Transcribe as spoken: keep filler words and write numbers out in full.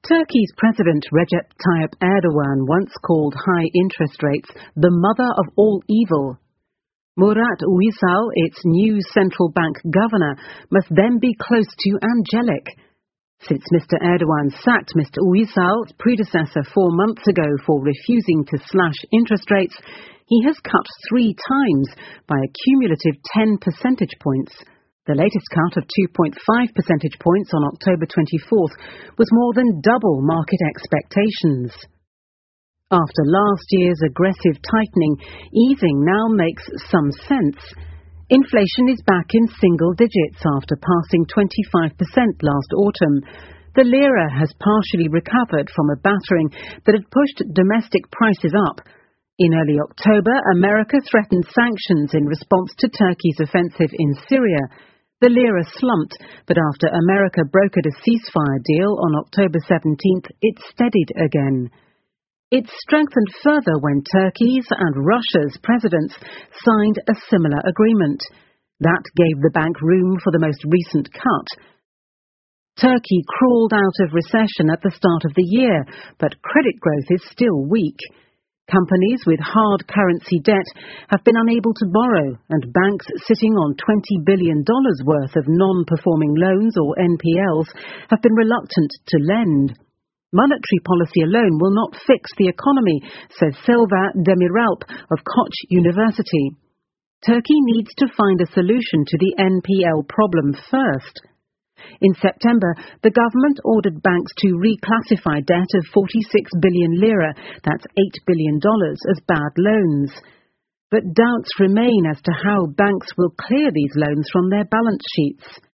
Turkey's President Recep Tayyip Erdogan once called high interest rates the mother of all evil. Murat Uysal, its new central bank governor, must then be close to angelic. Since Mister Erdogan sacked Mister Uysal's predecessor four months ago for refusing to slash interest rates, he has cut three times by a cumulative ten percentage points. The latest cut of two point five percentage points on October twenty-fourth was more than double market expectations. After last year's aggressive tightening, easing now makes some sense. Inflation is back in single digits after passing twenty-five percent last autumn. The lira has partially recovered from a battering that had pushed domestic prices up. In early October, America threatened sanctions in response to Turkey's offensive in Syria. The lira slumped, but after America brokered a ceasefire deal on October seventeenth, it steadied again. It strengthened further when Turkey's and Russia's presidents signed a similar agreement. That gave the bank room for the most recent cut. Turkey crawled out of recession at the start of the year, but credit growth is still weak. Companies with hard currency debt have been unable to borrow, and banks sitting on twenty billion dollars worth of non-performing loans, or N P Ls, have been reluctant to lend. Monetary policy alone will not fix the economy, says Selva Demiralp of Koç University. Turkey needs to find a solution to the N P L problem first. In September, the government ordered banks to reclassify debt of forty-six billion lira, that's eight billion dollars, as bad loans. But doubts remain as to how banks will clear these loans from their balance sheets.